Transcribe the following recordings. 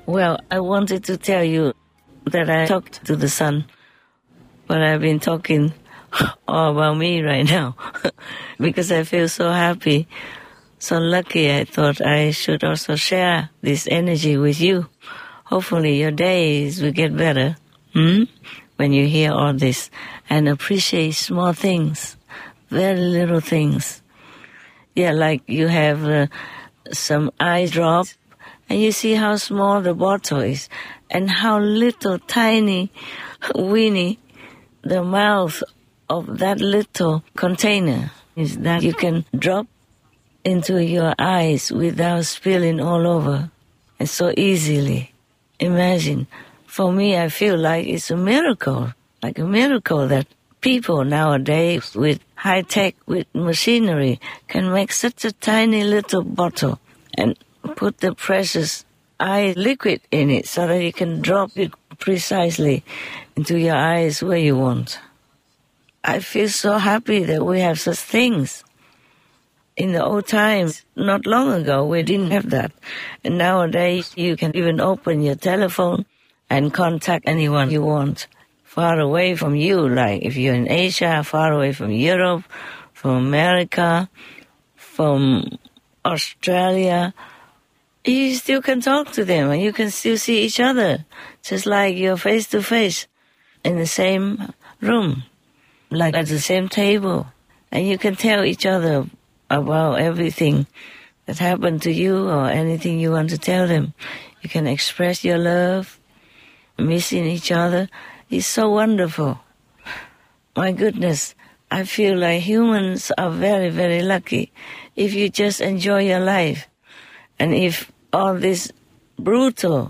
Well, I wanted to tell you that I talked to the sun, but I've been talking all about me right now because I feel so happy, so lucky. I thought I should also share this energy with you. Hopefully your days will get better when you hear all this and appreciate small things, very little things. Yeah, like you have some eye drop and you see how small the bottle is and how little, tiny, weeny the mouth of that little container is, that you can drop into your eyes without spilling all over, and so easily. Imagine, for me, I feel like it's a miracle, like a miracle that people nowadays with high tech, with machinery, can make such a tiny little bottle and put the precious eye liquid in it so that you can drop it precisely into your eyes where you want. I feel so happy that we have such things. In the old times, not long ago, we didn't have that. And nowadays, you can even open your telephone and contact anyone you want, far away from you, like if you're in Asia, far away from Europe, from America, from Australia. You still can talk to them and you can still see each other, just like you're face to face in the same room, like at the same table. And you can tell each other about everything that happened to you or anything you want to tell them. You can express your love, missing each other. It's so wonderful. My goodness, I feel like humans are very, very lucky if you just enjoy your life. And if all these brutal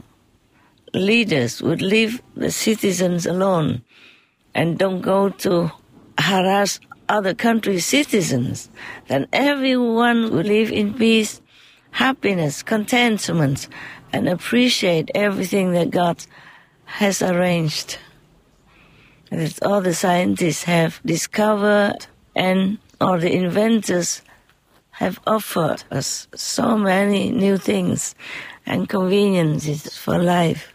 leaders would leave the citizens alone and don't go to harass other countries' citizens, then everyone will live in peace, happiness, contentment, and appreciate everything that God has arranged. That all the scientists have discovered and all the inventors have offered us so many new things and conveniences for life.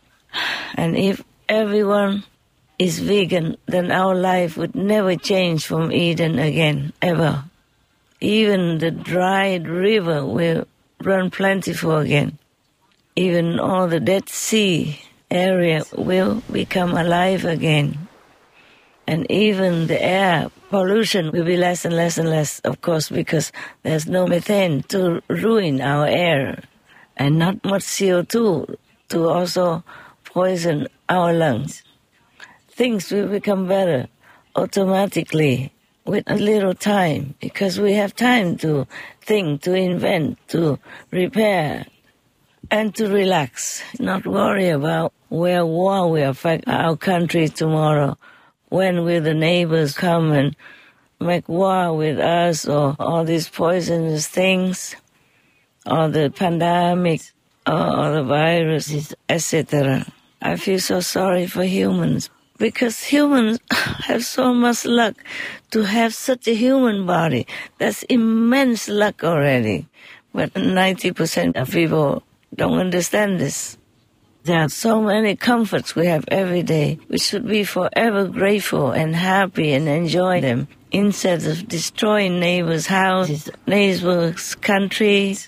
And if everyone is vegan, then our life would never change from Eden again, ever. Even the dried river will run plentiful again. Even all the Dead Sea area will become alive again. And even the air pollution will be less and less and less, of course, because there's no methane to ruin our air and not much CO2 to also poison our lungs. Things will become better automatically with a little time because we have time to think, to invent, to repair, and to relax, not worry about where war will affect our country tomorrow. When will the neighbors come and make war with us, or all these poisonous things, or the pandemic, or the viruses, etc. I feel so sorry for humans, because humans have so much luck to have such a human body. That's immense luck already. But 90% of people don't understand this. There are so many comforts we have every day. We should be forever grateful and happy and enjoy them instead of destroying neighbors' houses, neighbors' countries,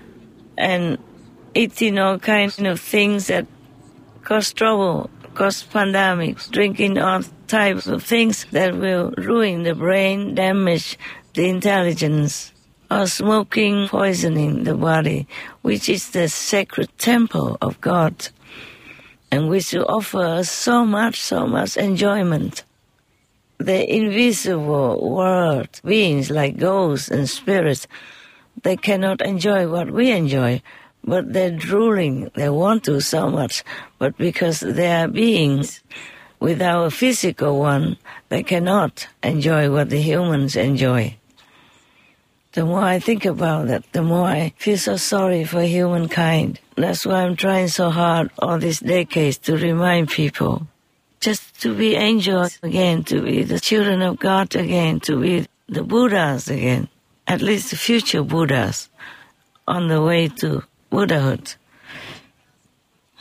and eating all kinds of things that cause trouble, cause pandemics, drinking all types of things that will ruin the brain, damage the intelligence, or smoking, poisoning the body, which is the sacred temple of God, and which will offer us so much enjoyment. The invisible world beings like ghosts and spirits, they cannot enjoy what we enjoy, but they're drooling, they want to so much, but because they are beings without a physical one, they cannot enjoy what the humans enjoy. The more I think about that, the more I feel so sorry for humankind. That's why I'm trying so hard all these decades to remind people just to be angels again, to be the children of God again, to be the Buddhas again, at least the future Buddhas on the way to Buddhahood.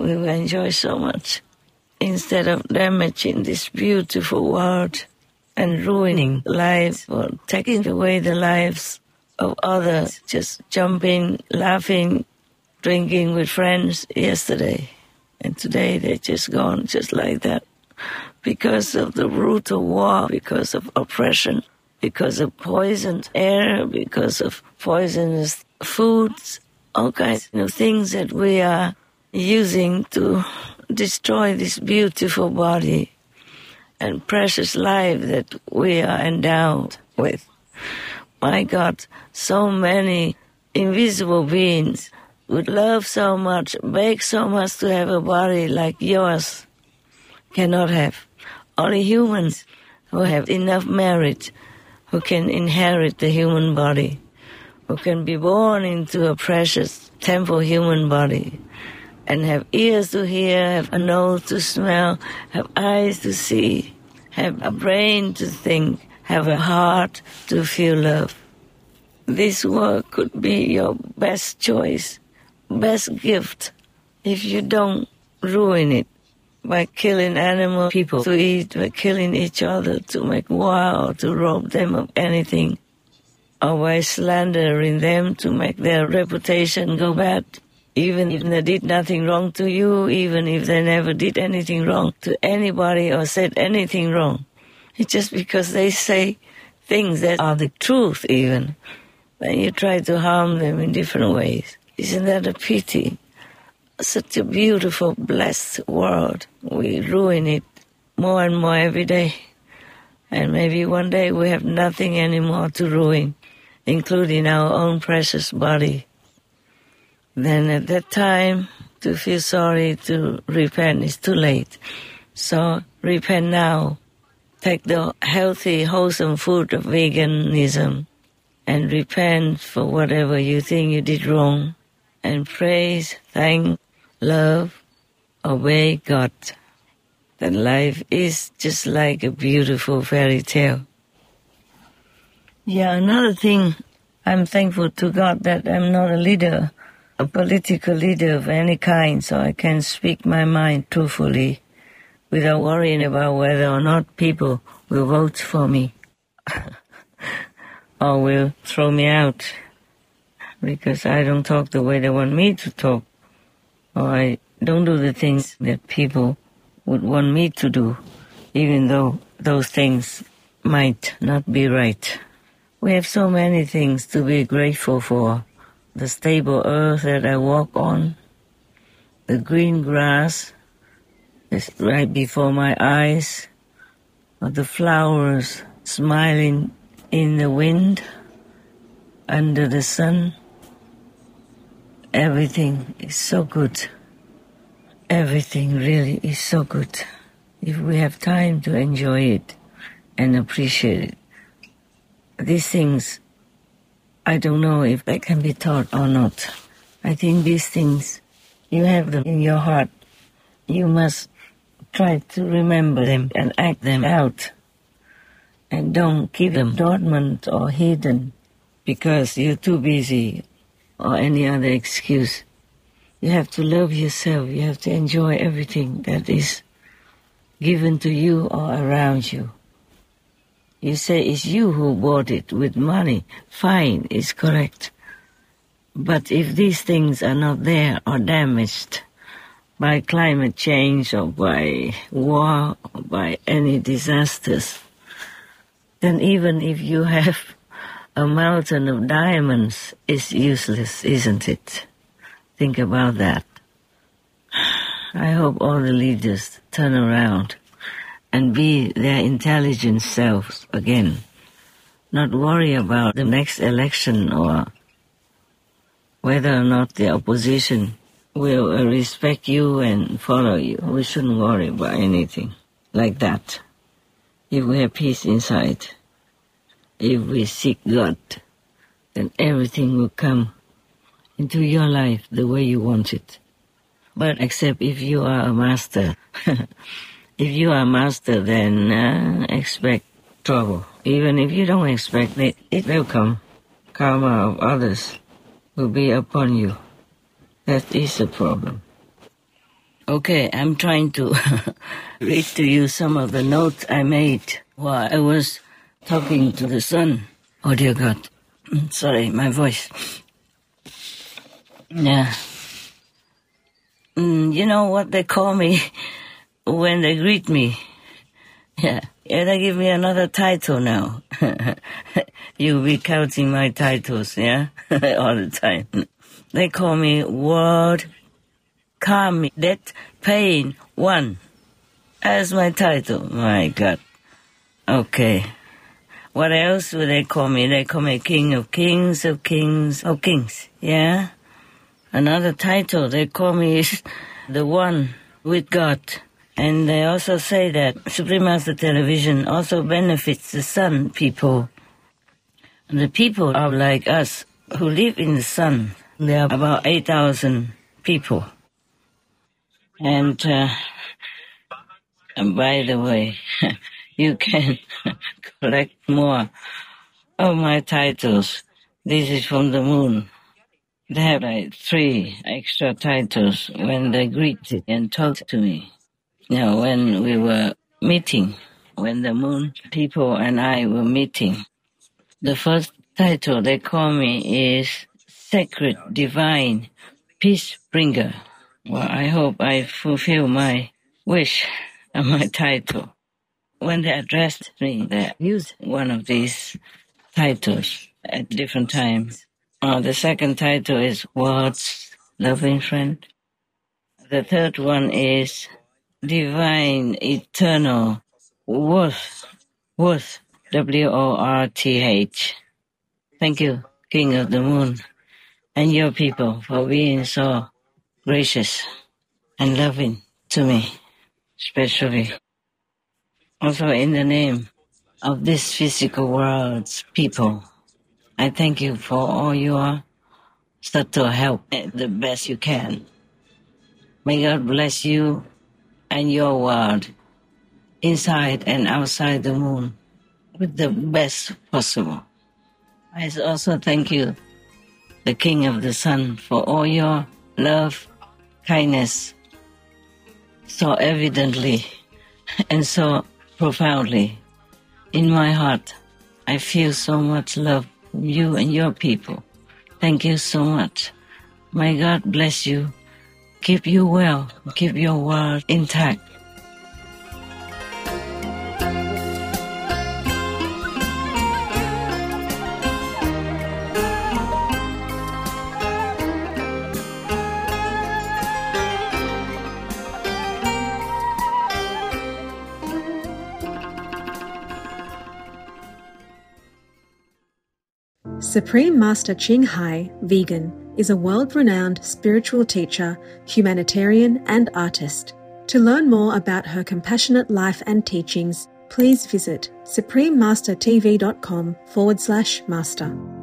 we will enjoy so much. Instead of damaging this beautiful world and ruining lives or taking away the lives of others, just jumping, laughing, drinking with friends yesterday. And today they're just gone just like that. Because of the brutal war, because of oppression, because of poisoned air, because of poisonous foods, all kinds of things that we are using to destroy this beautiful body and precious life that we are endowed with. My God, so many invisible beings would love so much, beg so much to have a body like yours, cannot have. Only humans who have enough merit, who can inherit the human body, who can be born into a precious temple human body, and have ears to hear, have a nose to smell, have eyes to see, have a brain to think, have a heart to feel love. This work could be your best choice, best gift, if you don't ruin it by killing animal people to eat, by killing each other to make war or to rob them of anything, or by slandering them to make their reputation go bad. Even if they did nothing wrong to you, even if they never did anything wrong to anybody or said anything wrong. It's just because they say things that are the truth even, then you try to harm them in different ways. Isn't that a pity? Such a beautiful, blessed world. We ruin it more and more every day. And maybe one day we have nothing anymore to ruin, including our own precious body. Then at that time, to feel sorry, to repent is too late. So repent now. Take the healthy, wholesome food of veganism and repent for whatever you think you did wrong. And praise, thank, love, obey God. That life is just like a beautiful fairy tale. Yeah, another thing, I'm thankful to God that I'm not a leader, a political leader of any kind, so I can speak my mind truthfully without worrying about whether or not people will vote for me or will throw me out because I don't talk the way they want me to talk, or I don't do the things that people would want me to do, even though those things might not be right. We have so many things to be grateful for. The stable earth that I walk on, the green grass is right before my eyes, or the flowers smiling in the wind, under the sun. Everything is so good. Everything really is so good. If we have time to enjoy it and appreciate it. These things, I don't know if they can be taught or not. I think these things, you have them in your heart. You must try to remember them and act them out. And don't keep them dormant or hidden because you're too busy or any other excuse. You have to love yourself. You have to enjoy everything that is given to you or around you. You say it's you who bought it with money. Fine, it's correct. But if these things are not there or damaged by climate change or by war or by any disasters, then even if you have a mountain of diamonds, it's useless, isn't it? Think about that. I hope all the leaders turn around and be their intelligent selves again. Not worry about the next election or whether or not the opposition will respect you and follow you. We shouldn't worry about anything like that. If we have peace inside, if we seek God, then everything will come into your life the way you want it. But except if you are a master. If you are a master, then expect trouble. Even if you don't expect it, it will come. Karma of others will be upon you. That is a problem. Okay, I'm trying to read to you some of the notes I made while I was talking to the sun. Oh dear God. Sorry, my voice. Yeah. You know what they call me when they greet me? Yeah. They give me another title now. You'll be counting my titles, yeah? All the time. They call me World Karmic Debt Paying One. That's my title. My God. Okay. What else do they call me? They call me King of Kings, of Kings, of Kings. Yeah? Another title they call me is the One with God. And they also say that Supreme Master Television also benefits the sun people. And the people are like us who live in the sun. There are about 8,000 people. And by the way, you can collect more of my titles. This is from the moon. They have like 3 extra titles when they greeted and talked to me. Now, when we were meeting, when the moon people and I were meeting, the first title they call me is Sacred Divine Peace Bringer. Well, I hope I fulfill my wish and my title. When they addressed me, they used one of these titles at different times. The second title is World's Loving Friend. The third one is Divine Eternal Worth, W-O-R-T-H. Thank you, King of the Moon, and your people for being so gracious and loving to me, especially. Also in the name of this physical world's people, I thank you for all your subtle help the best you can. May God bless you and your world, inside and outside the moon, with the best possible. I also thank you, the King of the Sun, for all your love, kindness, so evidently and so profoundly. In my heart, I feel so much love from you and your people. Thank you so much. May God bless you, keep you well, keep your world intact. Supreme Master Ching Hai, vegan, is a world-renowned spiritual teacher, humanitarian and artist. To learn more about her compassionate life and teachings, please visit suprememastertv.com/master.